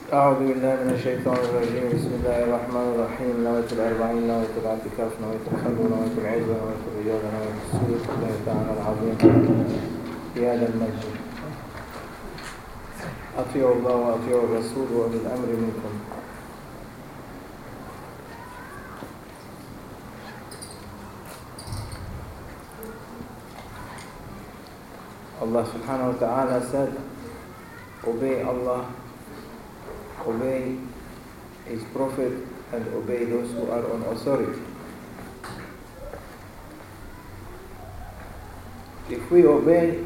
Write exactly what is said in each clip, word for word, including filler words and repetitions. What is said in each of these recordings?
أعوذ بالله من الشيطان الرجيم. بسم الله الرحمن الرحيم. نويت الأربعين، نويت الاعتكاف، نويت الخلوة، نويت العزة، نويت الرياضة، نويت السجود لله تعالى العظيم في هذا المسجد. أطيعوا الله وأطيعوا الرسول وأولي الأمر منكم. Allah subhanahu wa ta'ala said, obey Allah, obey His Prophet, and obey those who are on authority. If we obey,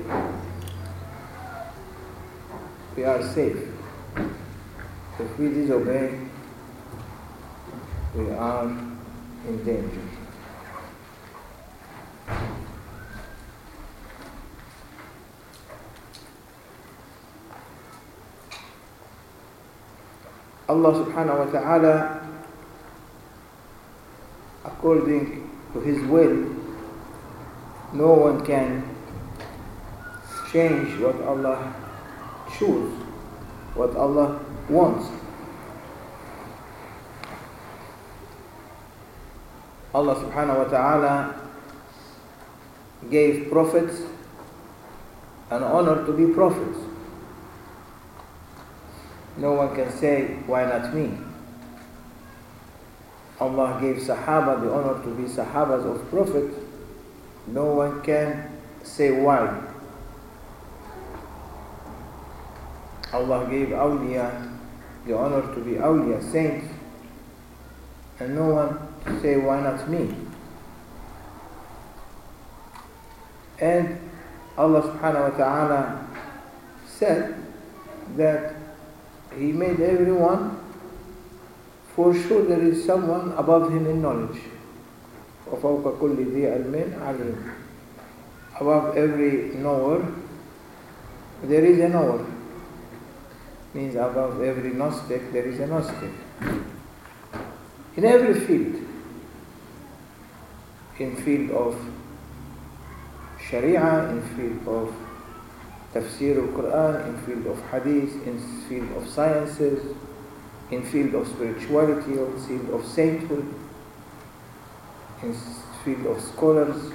we are safe. If we disobey, we are in danger. Allah subhanahu wa ta'ala, according to His will, no one can change what Allah chooses, what Allah wants. Allah subhanahu wa ta'ala gave prophets an honor to be prophets. No one can say, why not me? Allah gave Sahaba the honor to be Sahabas of Prophet. No one can say why. Allah gave Awliya the honor to be Awliya, saints. And no one can say, why not me? And Allah subhanahu wa ta'ala said that He made everyone, for sure there is someone above him in knowledge. وَفَوْقَ كُلِّ ذِي عِلْمٍ عَلِيمٍ. Above every knower, there is a knower. Means above every Gnostic, there is a Gnostic. In every field. In field of Sharia, in field of Tafsir al-Quran, in field of Hadith, in field of sciences, in field of spirituality, in field of sainthood, in field of scholars.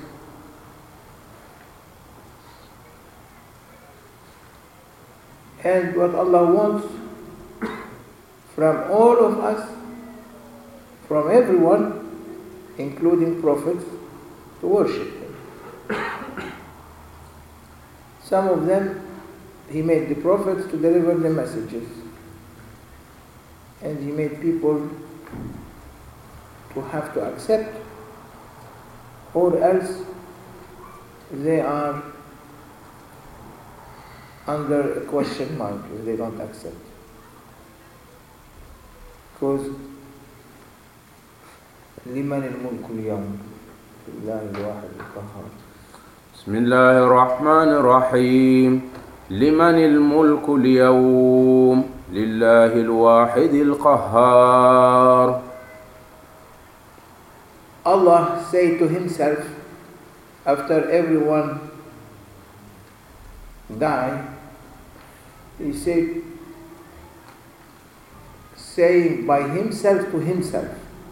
And what Allah wants from all of us, from everyone, including prophets, to worship Him. Some of them, He made the prophets to deliver the messages. And He made people to have to accept, or else they are under a question mark if they don't accept. Because لمن الملك اليوم لله الواحد القهار. بسم الله الرحمن الرحيم. لمن الملك اليوم لله الواحد القهار. Allah said to Himself after everyone died, He said, saying by Himself to Himself,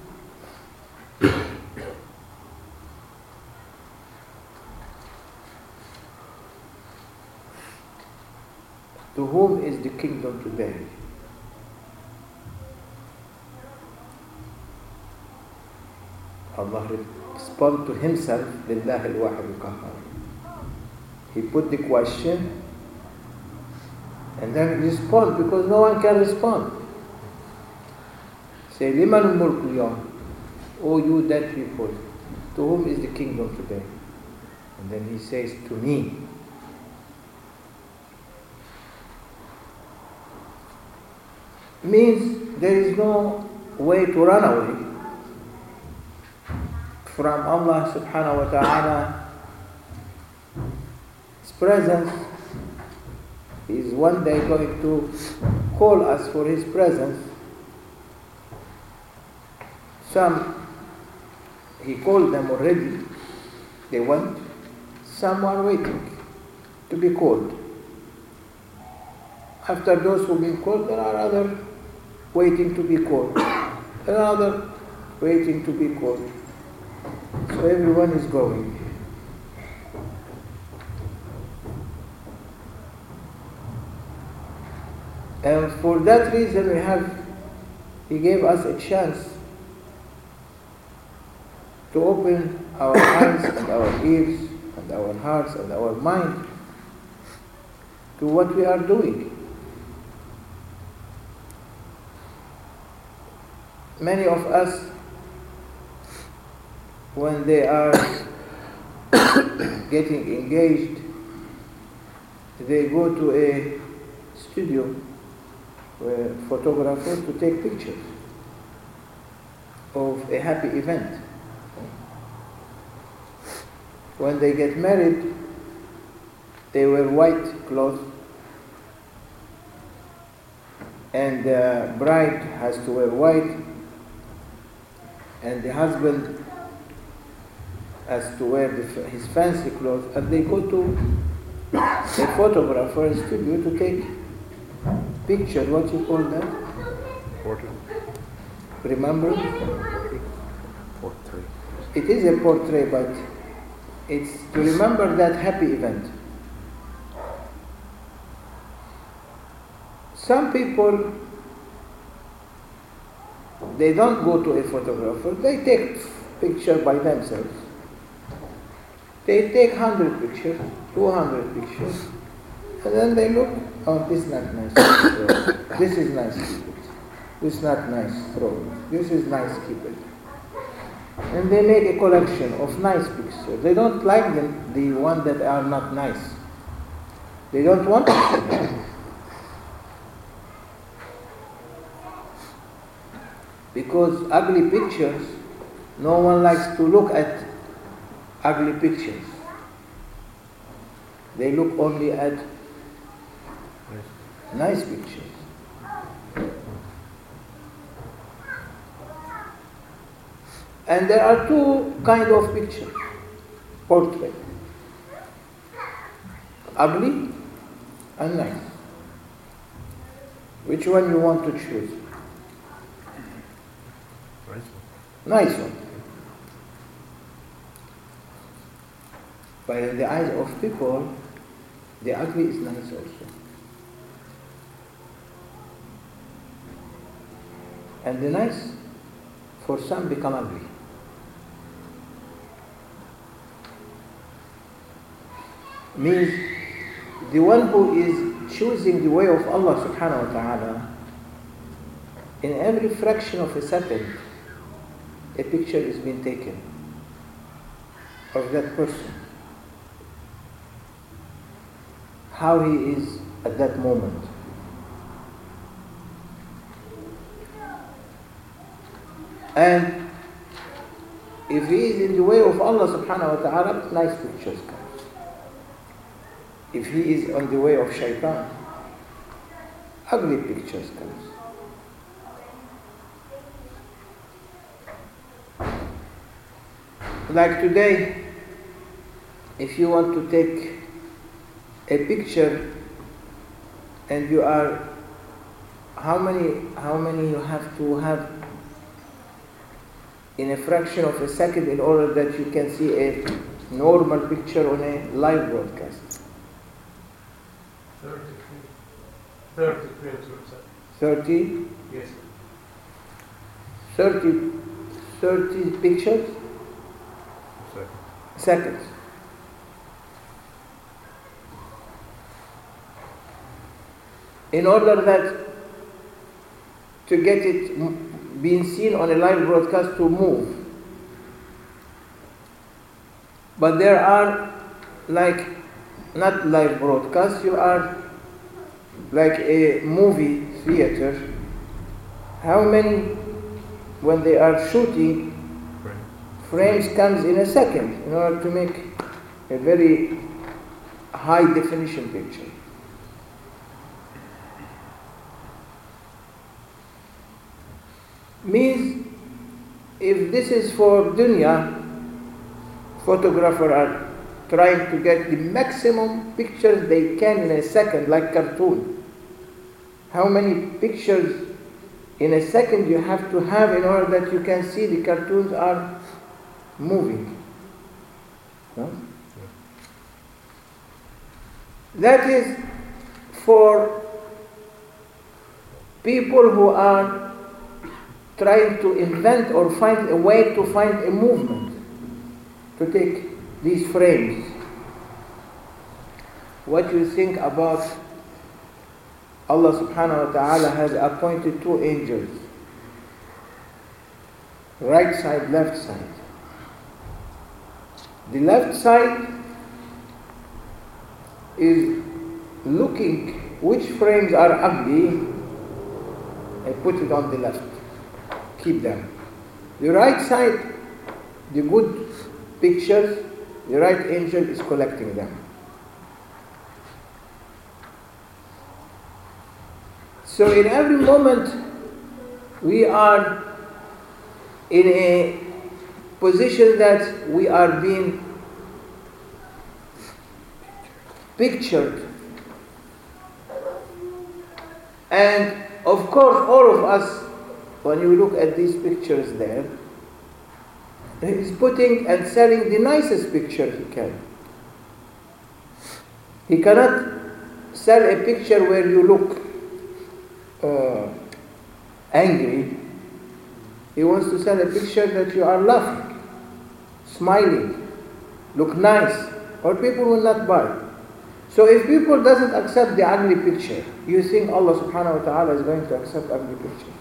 to whom is the kingdom today? Allah responded to Himself, Lillah al-Wahid al-Qahhar. He put the question and then respond, because no one can respond. Say, Liman al-Mulk al-Yawm, O you dead people, to whom is the kingdom today? And then he says, to me. Means there is no way to run away from Allah subhanahu wa ta'ala's presence. He is one day going to call us for His presence. Some, He called them already, they went. Some are waiting to be called. After those who've been called, there are other waiting to be called. Another waiting to be called. So everyone is going. And for that reason we have, He gave us a chance to open our eyes and our ears and our hearts and our mind to what we are doing. Many of us, when they are getting engaged, they go to a studio where photographers to take pictures of a happy event. When they get married, they wear white clothes, and the bride has to wear white, and the husband has to wear the, his fancy clothes, and they go to a photographer studio to take picture. What you call that? Portrait. Remember? Portrait. It is a portrait, but it's to remember that happy event. Some people, they don't go to a photographer, they take picture by themselves. They take one hundred pictures, two hundred pictures, and then they look, oh, this is not nice, this is nice, keep it. This is not nice, throw it. This is nice, keep it. And they make a collection of nice pictures. They don't like them, the ones that are not nice. They don't want to see them. Because ugly pictures, no one likes to look at ugly pictures. They look only at nice pictures. And there are two kind of pictures, portrait. Ugly and nice. Which one you want to choose? Nice one. But in the eyes of people, the ugly is nice also. And the nice, for some, become ugly. Means the one who is choosing the way of Allah subhanahu wa ta'ala, in every fraction of a second, a picture is being taken of that person. How he is at that moment. And if he is in the way of Allah subhanahu wa ta'ala, nice pictures come. If he is on the way of shaitan, ugly pictures comes. Like today, if you want to take a picture and you are, how many, how many you have to have in a fraction of a second in order that you can see a normal picture on a live broadcast? thirty frames per second. thirty? Yes. thirty, thirty pictures? Second. Seconds. In order that to get it being seen on a live broadcast to move. But there are, like, not live broadcasts, you are like a movie theater. How many, when they are shooting, frames comes in a second in order to make a very high definition picture. Means if this is for dunya, photographers are trying to get the maximum pictures they can in a second, like cartoon. How many pictures in a second you have to have in order that you can see the cartoons are moving. No? That is for people who are trying to invent or find a way to find a movement, to take these frames. What do you think about Allah subhanahu wa ta'ala has appointed two angels, right side, left side. The left side is looking which frames are ugly and put it on the left, keep them. The right side, the good pictures, the right angel is collecting them. So in every moment we are in a position that we are being pictured. And of course all of us, when you look at these pictures there, he is putting and selling the nicest picture he can. He cannot sell a picture where you look uh, angry. He wants to sell a picture that you are laughing, smiling, look nice, or people will not buy. So if people doesn't accept the ugly picture, you think Allah subhanahu wa ta'ala is going to accept ugly picture?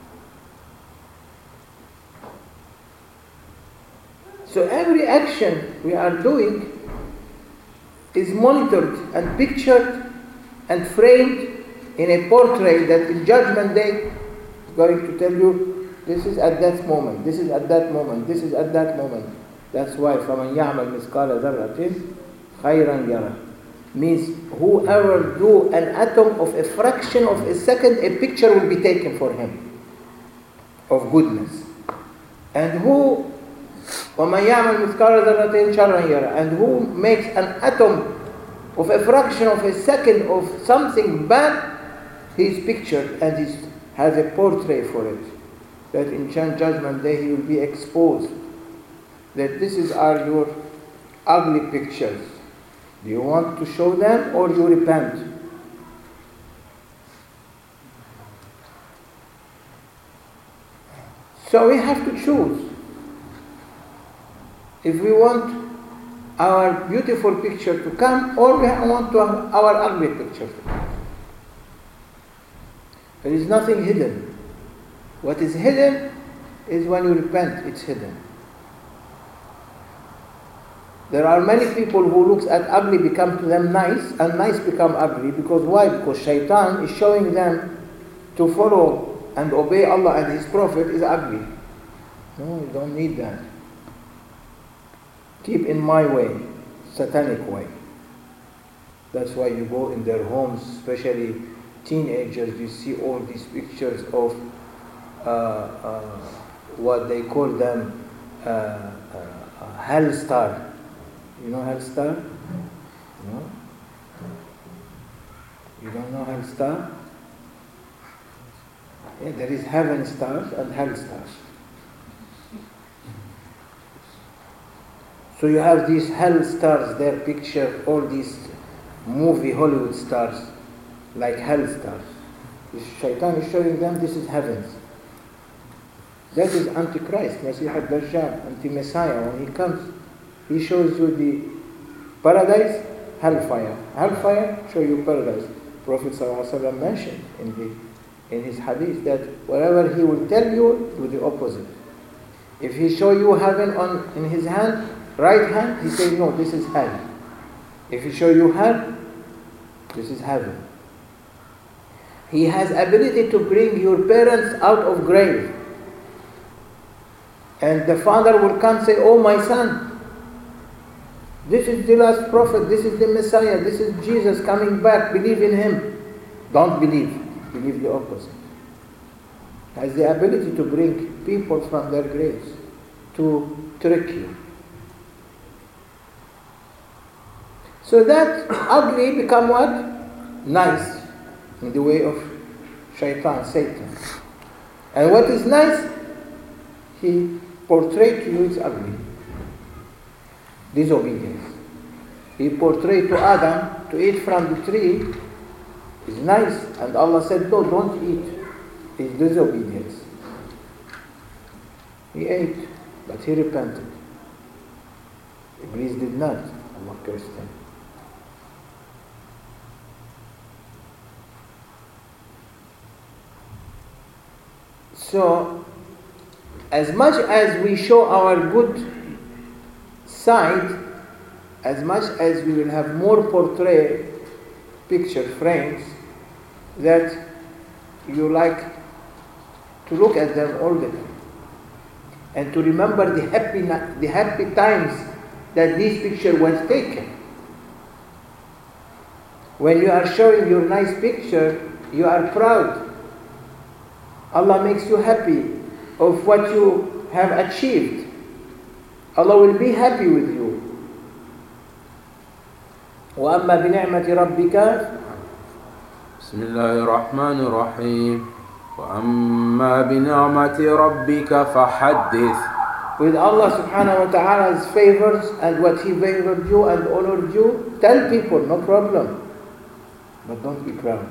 So every action we are doing is monitored and pictured and framed in a portrait that in Judgment Day is going to tell you, this is at that moment, this is at that moment, this is at that moment. That's why فَمَنْ يَعْمَلْ مِثْقَالَ ذَرَّةٍ خَيْرًا يَرَهُ means whoever do an atom of a fraction of a second, a picture will be taken for him of goodness. And who وَمَنْ يَعْمَلْ مِثْقَالَ ذَرَّةٍ شَرًّا يَرَهُ and who makes an atom of a fraction of a second of something bad, he is pictured and he has a portrait for it. That in Judgment Day he will be exposed. That this is are your ugly pictures. Do you want to show them or you repent? So we have to choose. If we want our beautiful picture to come or we want to have our ugly picture to come. There is nothing hidden. What is hidden is when you repent, it's hidden. There are many people who looks at ugly become to them nice, and nice become ugly. Because why? Because shaitan is showing them to follow and obey Allah and His Prophet is ugly. No, you don't need that. Keep in my way, satanic way. That's why you go in their homes, especially teenagers, you see all these pictures of uh, uh, what they call them uh, uh, hell star. You know hell star? No? You don't know hell star? Yeah, there is heaven stars and hell stars. So you have these hell stars, their picture, all these movie Hollywood stars, like hell stars. This shaitan is showing them this is heavens. That is Antichrist, Masih al-Dajjal, anti-Messiah. When he comes, he shows you the paradise, hellfire. Hellfire, show you paradise. Prophet ﷺ mentioned in, the, in his hadith that whatever he will tell you, do the opposite. If he show you heaven on in his hand, right hand, he says, no, this is hell. If he show you hell, this is heaven. He has ability to bring your parents out of grave. And the father will come and say, oh my son, this is the last prophet, this is the Messiah, this is Jesus coming back, believe in him. Don't believe, believe the opposite. Has the ability to bring people from their graves, to trick you. So that ugly become what? Nice, in the way of shaitan, Satan. And what is nice, he portrayed to you it's ugly. Disobedience. He portrayed to Adam to eat from the tree is nice, and Allah said, no, don't eat. It's disobedience. He ate, but he repented. Iblis did not. Allah cursed him. So, as much as we show our good side, as much as we will have more portrait picture frames that you like to look at them all the time and to remember the happy the happy times that this picture was taken. When you are showing your nice picture, you are proud. Allah makes you happy of what you have achieved. Allah will be happy with you. وَأَمَّا بِنِعْمَةِ رَبِّكَ بسم الله الرحمن الرحيم وأما بنعمة ربك فحدث. With Allah subhanahu wa ta'ala's favors and what He favored you and honored you, tell people, no problem. But don't be proud.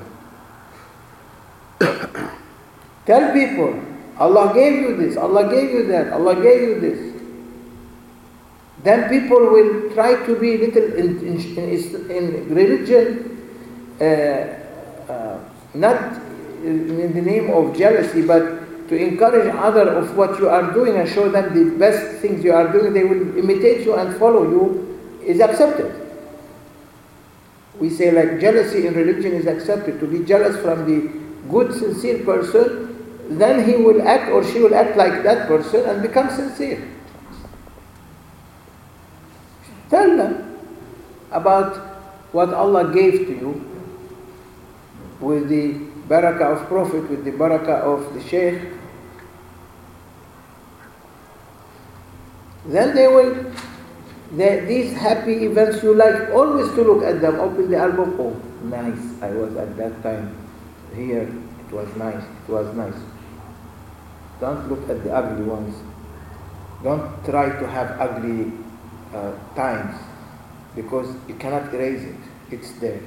Tell people, Allah gave you this, Allah gave you that, Allah gave you this. Then people will try to be little in, in, in, in religion, uh, uh, not in the name of jealousy, but to encourage others of what you are doing and show them the best things you are doing. They will imitate you and follow you, is accepted. We say like jealousy in religion is accepted. To be jealous from the good, sincere person, then he will act or she will act like that person and become sincere. Tell them about what Allah gave to you with the barakah of Prophet, with the barakah of the Shaykh. Then they will, they, these happy events you like always to look at them, open the album, oh nice, I was at that time here, it was nice, it was nice. Don't look at the ugly ones. Don't try to have ugly uh, times, because you cannot erase it. It's there.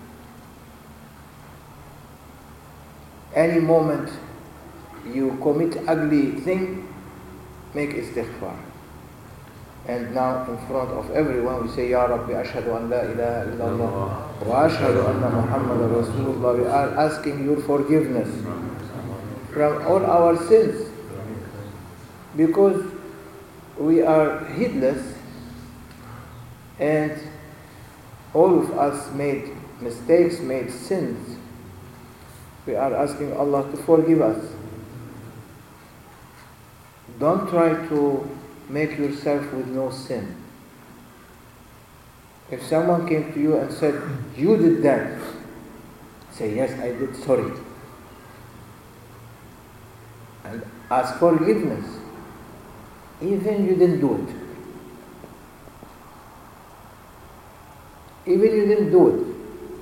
Any moment you commit ugly thing, make istighfar. And now in front of everyone we say, Ya Rabbi, ashhadu an la ilaha illallah wa ashhadu anna Muhammadan Rasulullah. We are asking your forgiveness from all our sins, because we are heedless and all of us made mistakes, made sins. We are asking Allah to forgive us. Don't try to make yourself with no sin. If someone came to you and said, you did that, say, yes, I did, sorry. And ask forgiveness. Even you didn't do it. Even you didn't do it.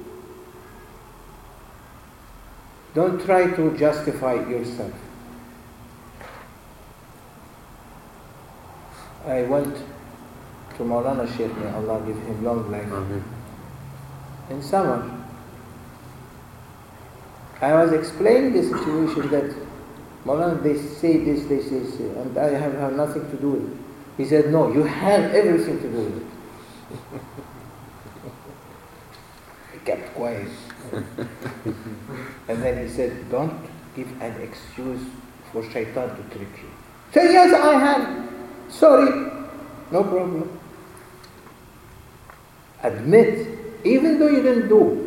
Don't try to justify yourself. I went to Maulana Shaykh, may Allah give him long life, Amen. in summer. I was explaining the situation that Maulana, they say this, they say this, and I have, have nothing to do with it. He said, no, you have everything to do with it. I kept quiet. And then he said, don't give an excuse for shaitan to trick you. Say, yes, I have. Sorry. No problem. Admit, even though you didn't do.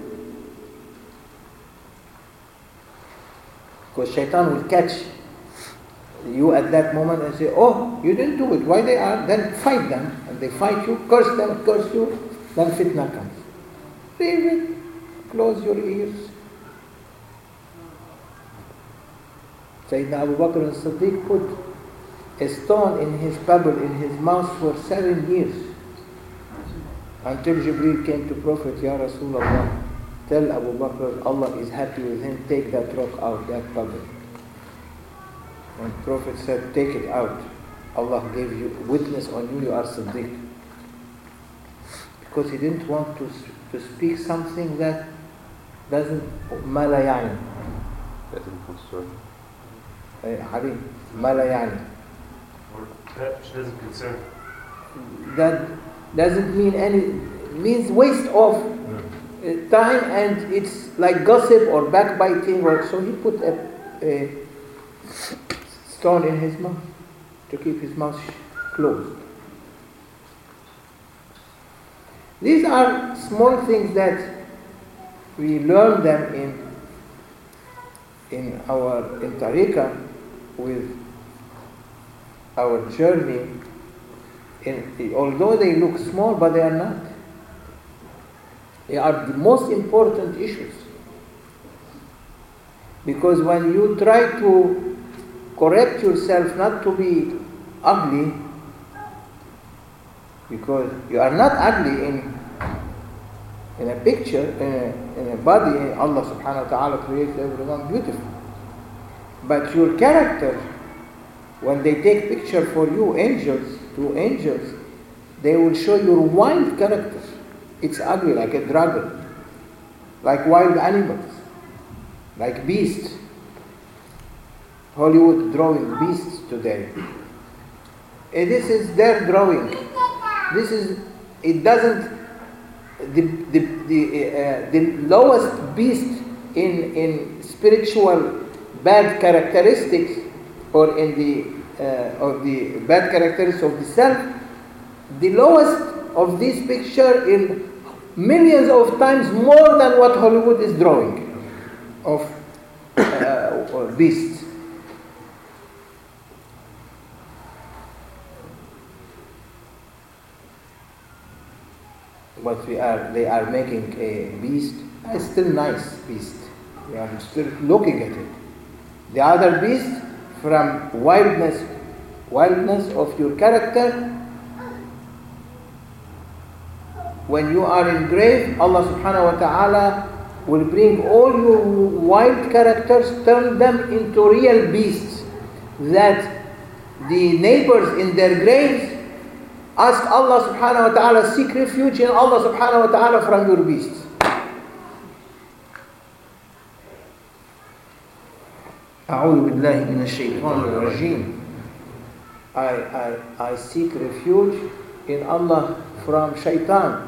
Because shaitan will catch you at that moment and say, oh, you didn't do it. Why they are? Then fight them. And they fight you, curse them, curse you. Then fitna comes. Leave it. Close your ears. Sayyidina Abu Bakr as-Siddiq put a stone in his pebble in his mouth for seven years. Until Jibreel came to Prophet, Ya Rasulullah, tell Abu Bakr Allah is happy with him, take that rock out, that pebble. When Prophet said, take it out, Allah gave you witness on you, you are Siddiq. Because he didn't want to, to speak something that doesn't, ما لا يعني. doesn't concern. علي, ما لا يعني. Or that which doesn't concern. That doesn't mean any, means waste of uh, time, and it's like gossip or backbiting, or so he put a, a stone in his mouth to keep his mouth closed. These are small things that we learn them in in our in Tariqah with our journey. In, although they look small, but they are not. They are the most important issues. Because when you try to correct yourself not to be ugly, because you are not ugly in in a picture, in a, in a body, Allah subhanahu wa ta'ala created everyone beautiful. But your character, when they take picture for you, angels, two angels, they will show your wild character. It's ugly, like a dragon, like wild animals, like beasts. Hollywood drawing beasts today. And this is their drawing. This is, it doesn't, the the the, uh, the lowest beast in in spiritual bad characteristics, or in the uh, of the bad characteristics of the self, the lowest of this picture in millions of times more than what Hollywood is drawing of uh, beasts. But we are, they are making a beast, it's still nice beast. We are still looking at it. The other beast, from wildness, wildness of your character, when you are in grave, Allah subhanahu wa ta'ala will bring all your wild characters, turn them into real beasts, that the neighbors in their graves ask Allah subhanahu wa ta'ala, seek refuge in Allah subhanahu wa ta'ala from your beasts. أعوذ بالله من الشيطان الرجيم. I, I, I seek refuge in Allah from shaitan.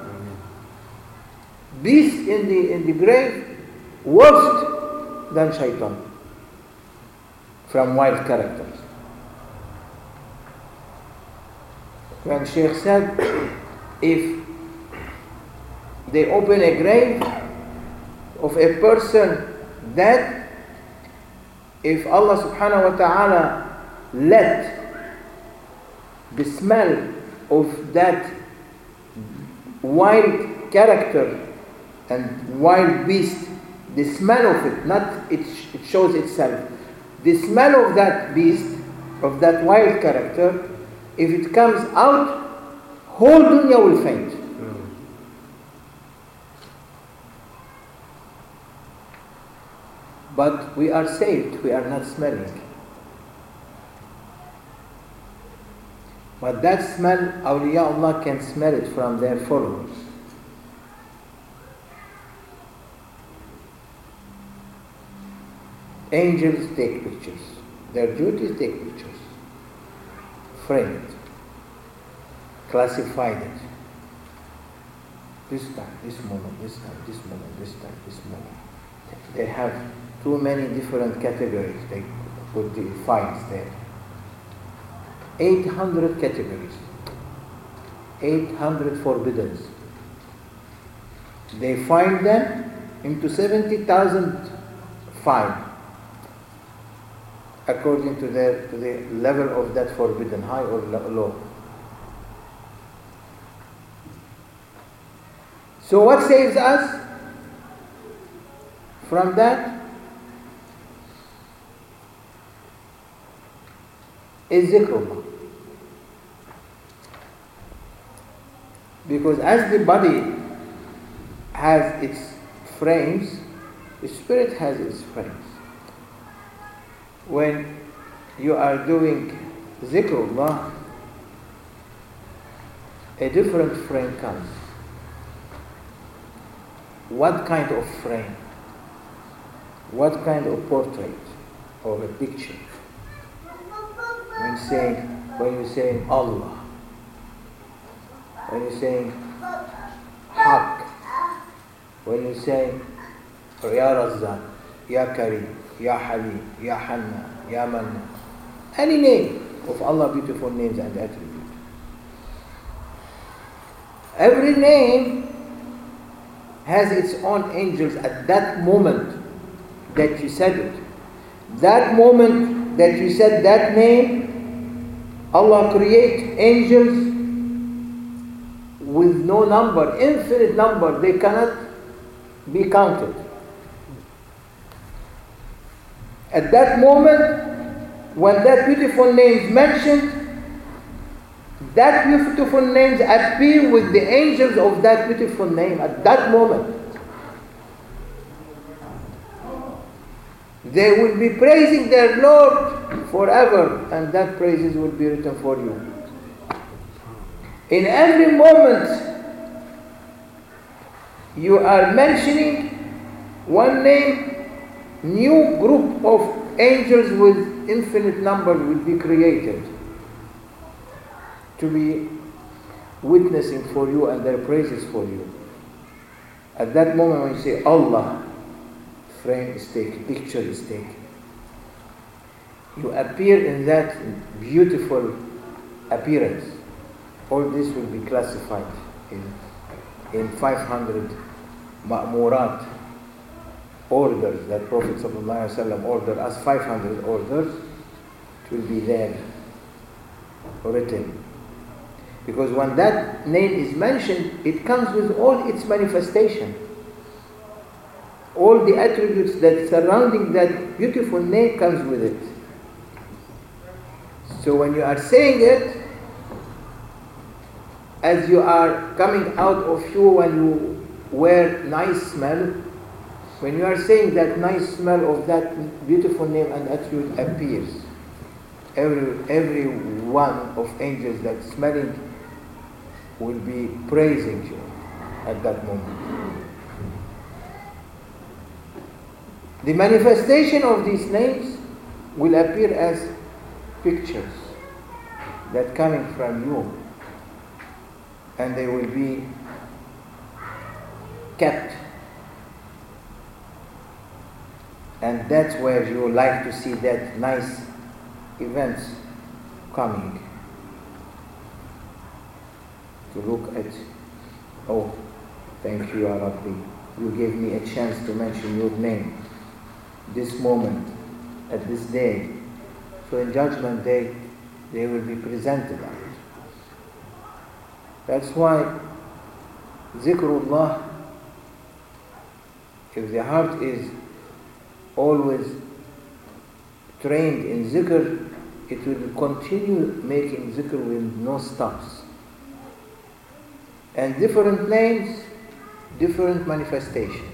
Beasts in the, in the grave, worse than shaitan, from wild characters. When Shaykh said, if they open a grave of a person dead, if Allah subhanahu wa ta'ala let the smell of that wild character and wild beast, the smell of it, not it, it shows itself, the smell of that beast, of that wild character, if it comes out, whole dunya will faint. But we are saved, we are not smelling. But that smell, awliyaullah can smell it from their followers. Angels take pictures. Their duty is take pictures. Frame it. Classified it. This time, this moment, this time, this moment, this time, this moment. They have too many different categories. They put the files there. eight hundred categories. eight hundred forbiddens. They find them into seventy thousand files, according to the, to the level of that forbidden, high or low. So what saves us from that is zikrullah. Because as the body has its frames, the spirit has its frames. When you are doing zikrullah, a different frame comes. What kind of frame? What kind of portrait or a picture? When saying, when you're saying Allah, when you're saying Haq, when you're saying Ya Razzaq, Ya Kareem, Ya Halim, Ya Hanna, Ya Manna, any name of Allah, beautiful names and attributes. Every name has its own angels at that moment that you said it. That moment that you said that name, Allah create angels with no number, infinite number. They cannot be counted. At that moment, when that beautiful name is mentioned, that beautiful names appear with the angels of that beautiful name at that moment. They will be praising their Lord forever, and that praises will be written for you. In every moment, you are mentioning one name, new group of angels with infinite number will be created to be witnessing for you and their praises for you. At that moment when you say Allah, frame is taken, picture is taken. You appear in that beautiful appearance. All this will be classified in, in five hundred ma'murat, orders that Prophet ﷺ ordered us, five hundred orders. It will be there written. Because when that name is mentioned, it comes with all its manifestation. All the attributes that surrounding that beautiful name comes with it. So when you are saying it, as you are coming out of you when you wear nice smell, when you are saying that nice smell of that beautiful name and attribute appears, every, every one of angels that smelling will be praising you at that moment. The manifestation of these names will appear as pictures that coming from you, and they will be kept. And that's where you like to see that nice events coming. To look at, oh, thank you, Ya Rabbi. You gave me a chance to mention your name. This moment, at this day. So in Judgment Day, they will be presented on it. That's why zikrullah, if the heart is always trained in zikr, it will continue making zikr with no stops. And different names, different manifestations.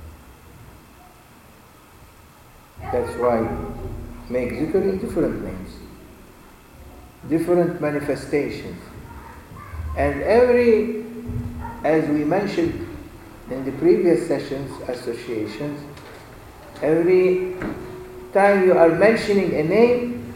That's why make zikr in different names, different manifestations. And every, as we mentioned in the previous sessions, associations, every time you are mentioning a name,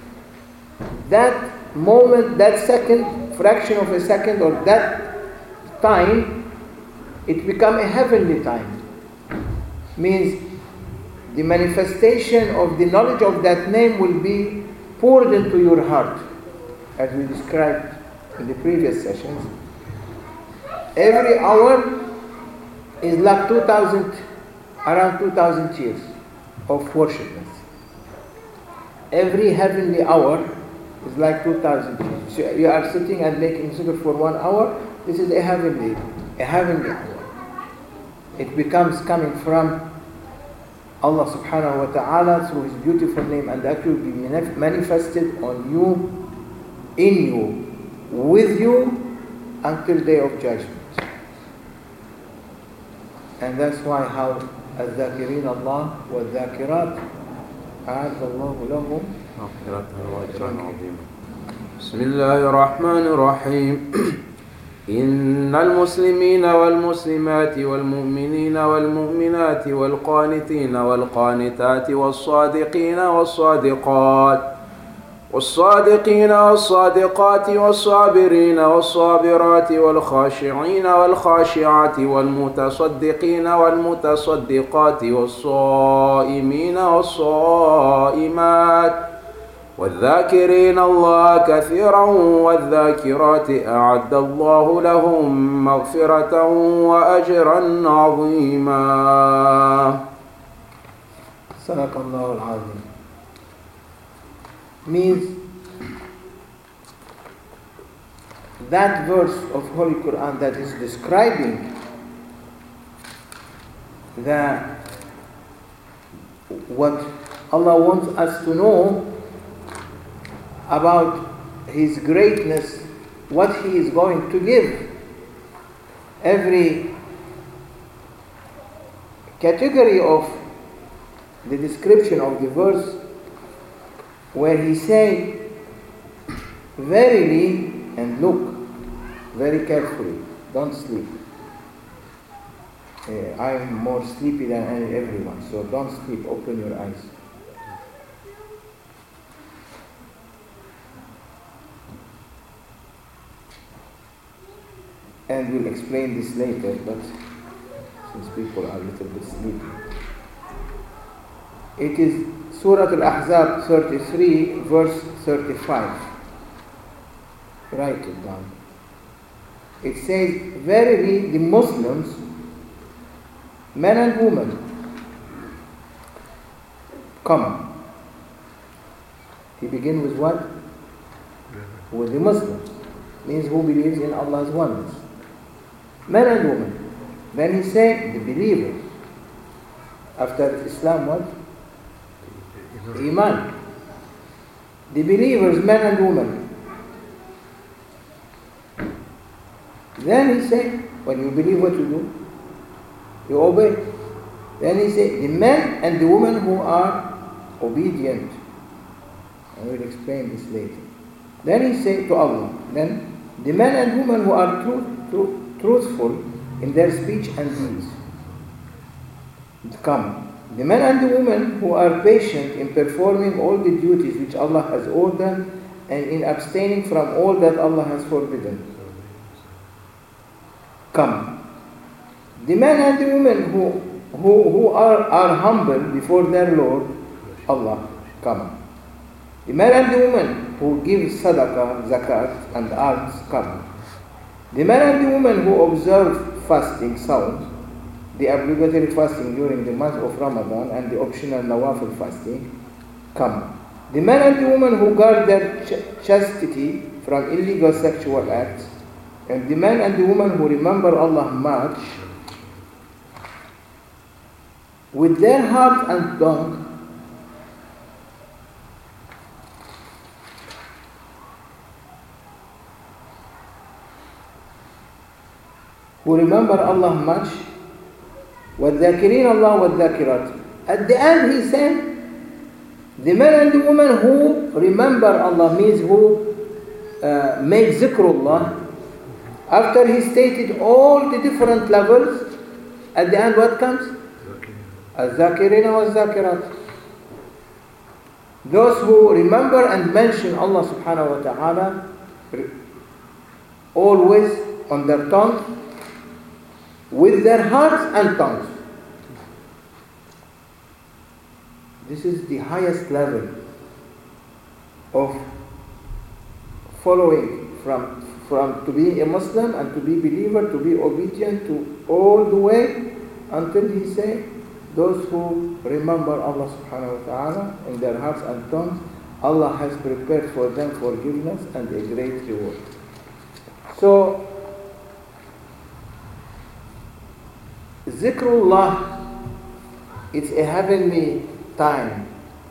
that moment, that second, fraction of a second, or that time, it becomes a heavenly time. Means the manifestation of the knowledge of that name will be poured into your heart, as we described in the previous sessions. Every hour is like two thousand, around two thousand years of worshipers. Every heavenly hour is like two thousand years. So you are sitting and making zikr for one hour. This is a heavenly, a heavenly hour. It becomes coming from Allah subhanahu wa ta'ala through His beautiful name, and that will be manifested on you, in you, with you, until Day of Judgment. And that's why how الذاكرين الله والذاكرات أعد الله لهم مغفرة وأجرا عظيما. بسم الله الرحمن الرحيم. إن المسلمين والمسلمات والمؤمنين والمؤمنات والقانتين والقانتات والصادقين والصادقات والصادقين والصادقات والصابرين والصابرات والخاشعين والخاشعات والمتصدقين والمتصدقات والصائمين والصائمات والذاكرين الله كثيرا والذاكرات أعد الله لهم مغفرة وأجرا عظيما. صدق الله العظيم means that verse of Holy Quran that is describing the what Allah wants us to know about His greatness, what He is going to give. Every category of the description of the verse where He say, verily, and look very carefully, don't sleep. Uh, I am more sleepy than any- everyone, so don't sleep, open your eyes. And we'll explain this later, but since people are a little bit sleepy. It is Surah Al-Ahzab thirty-three, verse thirty-five. Write it down. It says, verily the Muslims, men and women, come. He begins with what? With the Muslims. Means who believes in Allah's oneness. Men and women. Then he said, the believers. After Islam, what? Iman. The believers, men and women. Then he said, when you believe, what you do? You obey. Then he said, the men and the women who are obedient. I will explain this later. Then he said to Allah, then the men and women who are truth, truth, truthful in their speech and deeds. Come. The men and the women who are patient in performing all the duties which Allah has ordered and in abstaining from all that Allah has forbidden. Come. The men and the women who, who, who are, are humble before their Lord, Allah. Come. The men and the women who give sadaqah, zakat and alms, come. The men and the women who observe fasting, sawm, the obligatory fasting during the month of Ramadan and the optional nawafil fasting, come. The men and the women who guard their ch- chastity from illegal sexual acts, and the men and the women who remember Allah much, with their heart and tongue, who remember Allah much, وَالذَّاكِرِينَ اللَّهَ وَالذَّاكِرَاتِ. At the end he said, the men and the women who remember Allah, means who uh, make zikrullah. After he stated all the different levels, at the end what comes? الذَّاكِرِينَ وَالذَّاكِرَاتِ. Those who remember and mention Allah subhanahu wa ta'ala always on their tongue, with their hearts and tongues. This is the highest level of following from, from to be a Muslim and to be believer, to be obedient to all the way until he say, those who remember Allah subhanahu wa ta'ala in their hearts and tongues, Allah has prepared for them forgiveness and a great reward. So, Zikrullah, it's a heavenly time.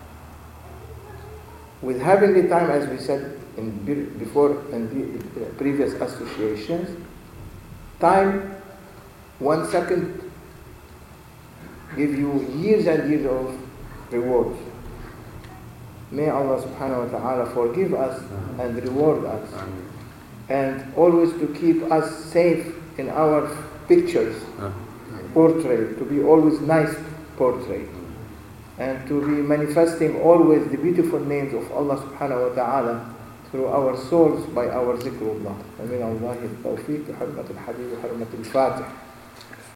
With heavenly time, as we said in before in the previous associations, time, one second, give you years and years of rewards. May Allah subhanahu wa ta'ala forgive us and reward us. And always to keep us safe in our pictures, portrait, to be always nice portrait. And to be manifesting always the beautiful names of Allah subhanahu wa ta'ala through our souls by our zikrullah. Amin. Allah al-tawfiq, hurmat al-habib, hurmat al-fatih.